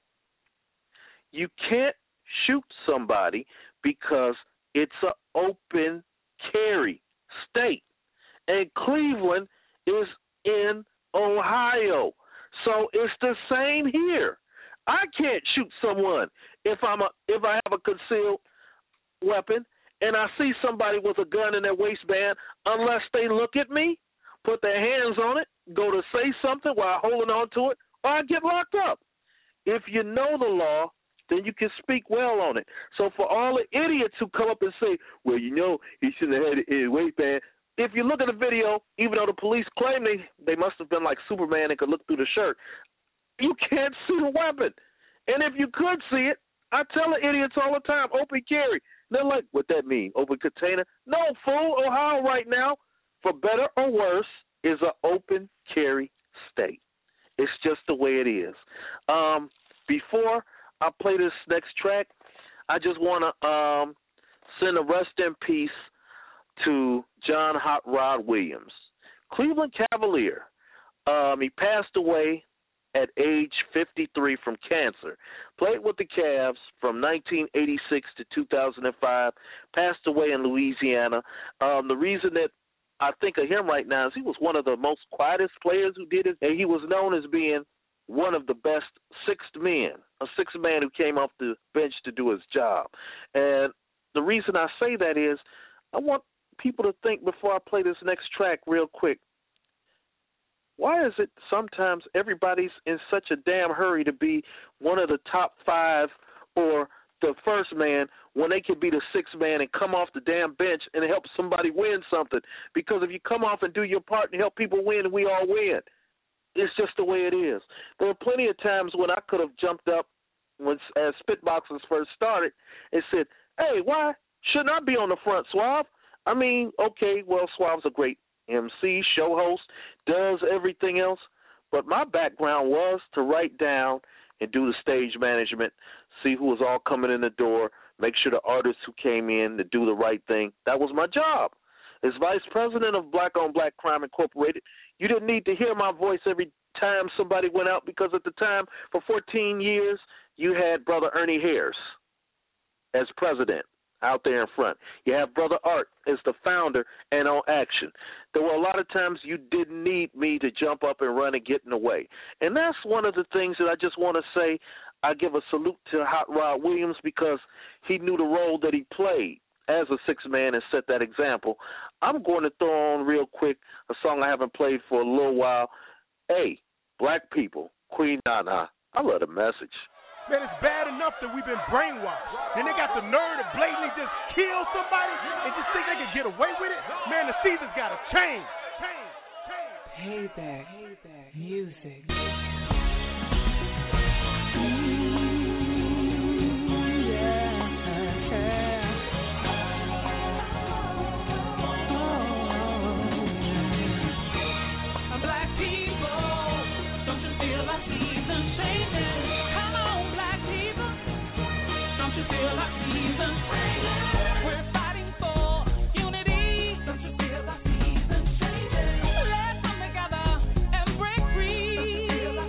You can't shoot somebody because it's an open carry state. And Cleveland is in Ohio. So it's the same here. I can't shoot someone if I'm a if I have a concealed weapon and I see somebody with a gun in their waistband unless they look at me, put their hands on it, go to say something while holding on to it, or I get locked up. If you know the law, then you can speak well on it. So for all the idiots who come up and say, well, you know, he shouldn't have had it in his waistband, if you look at the video, even though the police claim they, they must have been like Superman and could look through the shirt, you can't see the weapon. And if you could see it, I tell the idiots all the time, open carry. They're like, what that mean, open container? No, fool, Ohio right now, for better or worse, is an open carry state. It's just the way it is. Um, before I play this next track, I just want to um, send a rest in peace to John Hot Rod Williams, Cleveland Cavalier. Um, he passed away at age fifty-three from cancer. Played with the Cavs from nineteen eighty-six to two thousand five, passed away in Louisiana. Um, the reason that I think of him right now is he was one of the most quietest players who did it, and he was known as being one of the best sixth men, a sixth man who came off the bench to do his job. And the reason I say that is I want people to think before I play this next track real quick. Why is it sometimes everybody's in such a damn hurry to be one of the top five or the first man when they could be the sixth man and come off the damn bench and help somebody win something? Because if you come off and do your part and help people win, we all win. It's just the way it is. There are plenty of times when I could have jumped up when as Spitboxers first started and said, hey, why shouldn't I be on the front, Suave? I mean, okay, well, Suave's a great M C, show host, does everything else. But my background was to write down and do the stage management, see who was all coming in the door, make sure the artists who came in to do the right thing. That was my job. As vice president of Black on Black Crime Incorporated, you didn't need to hear my voice every time somebody went out because at the time, for fourteen years, you had Brother Ernie Harris as president out there in front. You have Brother Art as the founder and on action. There were a lot of times you didn't need me to jump up and run and get in the way. And that's one of the things that I just want to say. I give a salute to Hot Rod Williams because he knew the role that he played as a sixth man and set that example. I'm going to throw on real quick a song I haven't played for a little while. Hey, Black People, Queen Nana. I love the message. Man, it's bad enough that we've been brainwashed. Then they got the nerve to blatantly just kill somebody and just think they can get away with it. Man, the season's got to change. Change, change. Payback, payback, music. Let's come together and break free.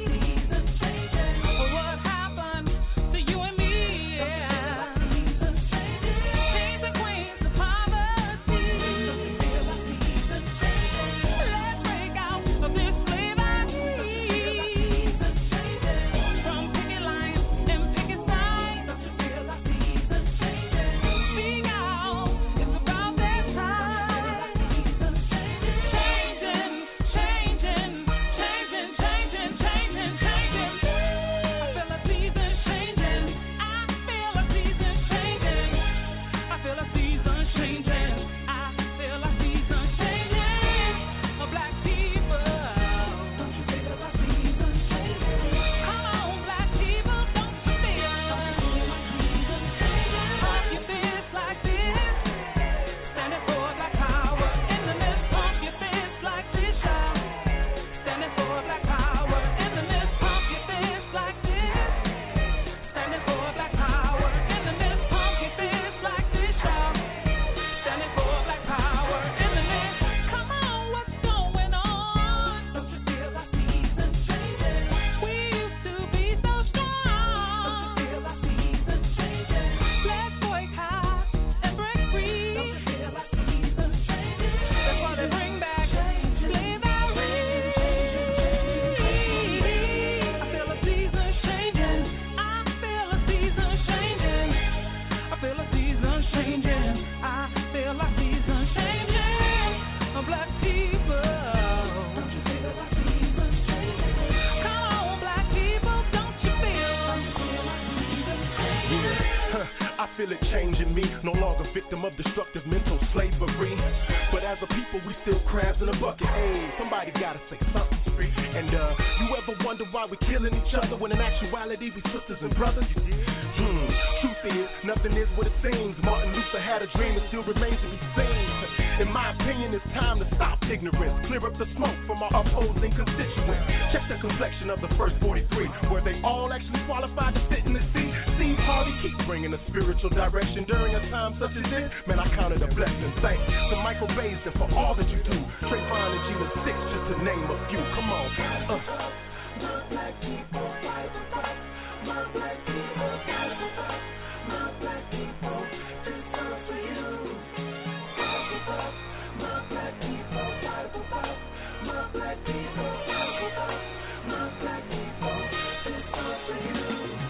feel it changing me. No longer victim of destructive mental slavery. But as a people, we still crabs in a bucket. Hey, somebody gotta say something. And uh, you ever wonder why we're killing each other when in actuality we sisters and brothers? Hmm. Truth is, nothing is what it seems. Martin Luther had a dream, it still remains to be seen. In my opinion, it's time to stop ignorance. Clear up the smoke from our opposing constituents. Check the complexion of the first forty-three. Were they all actually qualified to sit in the seat? See, Party keep bringing a spiritual direction during a time such as this. Man, I count it a blessing. Thanks to Michael Baisden for all that you do. Trayvon and Gina Six, just to name a few. Come on. Uh. My black people fight for us. My black people fight for us. My black people, this song's for you. Fight for us. My black people fight for us. My black people fight for us. My black people, this song's for you.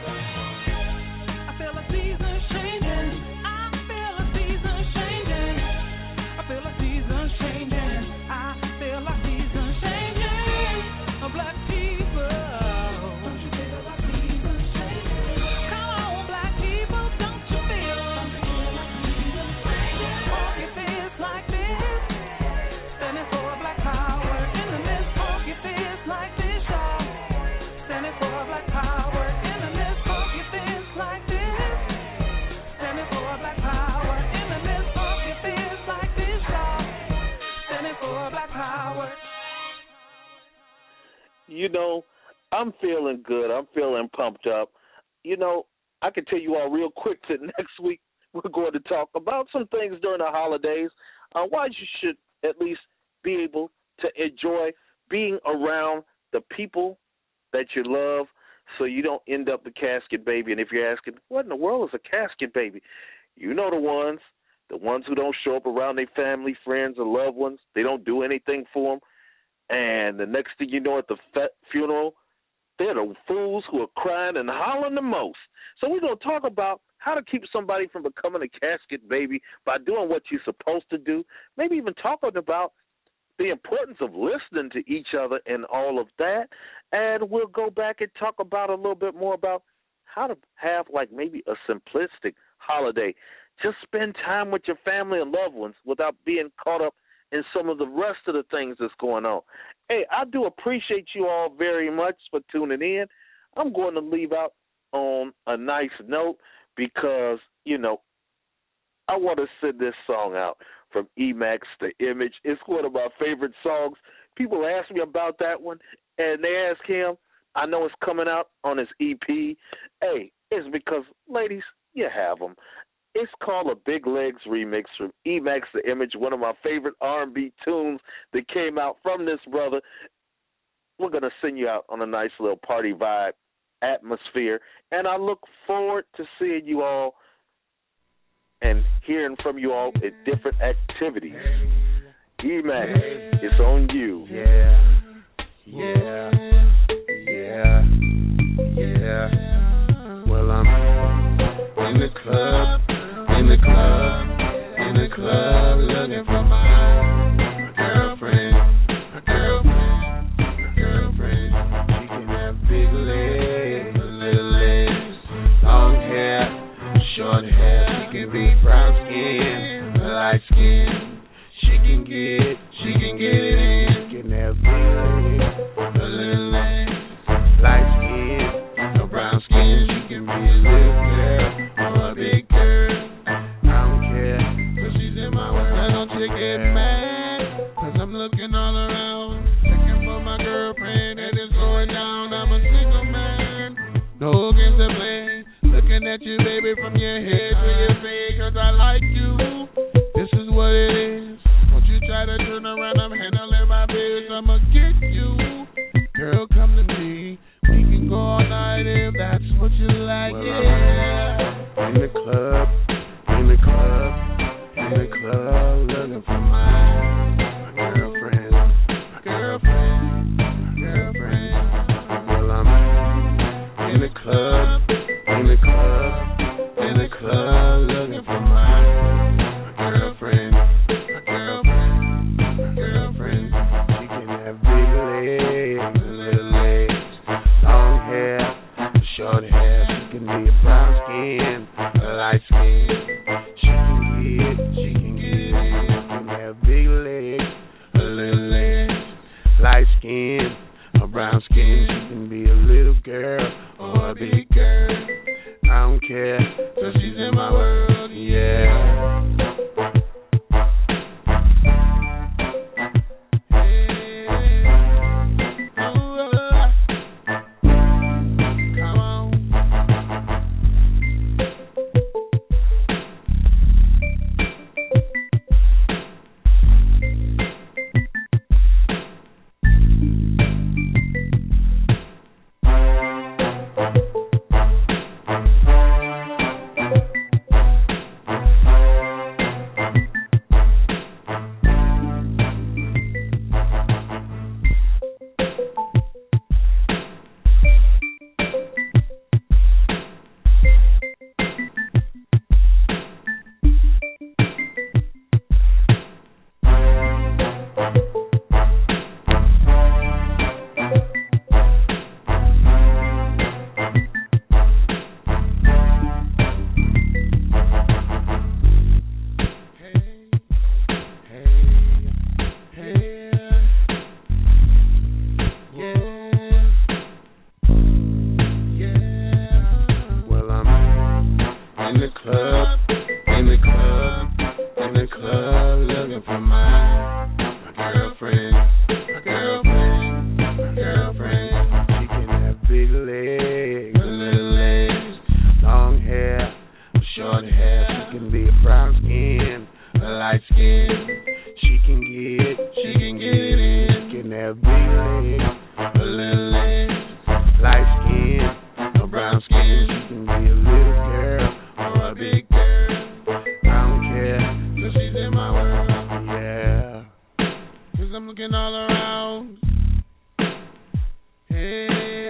I feel a season changing. I feel a season changing. I feel a season changing. I feel a season changing. A black people. Don't you feel a season changing? Come on, black people, don't you feel? All your feels like this. Standing for black power in the midst. All your feels like this, y'all. Standing for black power in the midst. All your feels like this. Standing for black power in the midst. All your feels like this, y'all. Standing for black power. You know, I'm feeling good. I'm feeling pumped up. You know, I can tell you all real quick that next week we're going to talk about some things during the holidays, uh, why you should at least be able to enjoy being around the people that you love so you don't end up the casket baby. And if you're asking, what in the world is a casket baby? You know the ones, the ones who don't show up around their family, friends, or loved ones. They don't do anything for them. And the next thing you know at the funeral, they're the fools who are crying and hollering the most. So we're going to talk about how to keep somebody from becoming a casket baby by doing what you're supposed to do, maybe even talking about the importance of listening to each other and all of that. And we'll go back and talk about a little bit more about how to have like maybe a simplistic holiday. Just spend time with your family and loved ones without being caught up in some of the rest of the things that's going on. Hey, I do appreciate you all very much for tuning in. I'm going to leave out on a nice note because, you know, I want to send this song out from Emax The Image. It's one of my favorite songs. People ask me about that one, and they ask him. I know it's coming out on his E P. Hey, it's because, ladies, you have them. It's called a Big Legs remix from Emax The Image, one of my favorite R and B tunes that came out from this brother. We're going to send you out on a nice little party vibe atmosphere, and I look forward to seeing you all and hearing from you all at different activities. Emax, it's on you. Yeah, yeah, yeah, yeah. Well, I'm in the club. In the club, in the club, looking for my, my girlfriend, my girlfriend, my girlfriend. She can have big legs, little legs, long hair, short hair. She can be brown skin, light skin. She can get, she can get it in. She can have big legs, little legs, light skin, no brown skin. She can be a little girl or a big girl. Get mad, cause I'm looking all around, looking for my girlfriend that is going down. I'm a single man, no games to play, looking at you, baby, from your head to your face, cause I like you, this is what it is. Don't you try to turn around, I'm handling my biz, I'ma get you. Girl, come to me, we can go all night if that's what you like, well, yeah. I'm in the club, in the club, in the club, looking for my, my girlfriend, my girlfriend, my girlfriend. Well, I'm in the club, in the club, in the club, looking for my, my girlfriend, my girlfriend, my girlfriend. She can have big legs, little legs, long hair, short hair. She can be a brown skin, a light skin. brown skin. She can be a little girl or a big girl. I don't care, cause she's in my world, yeah. I'm looking all around. Hey.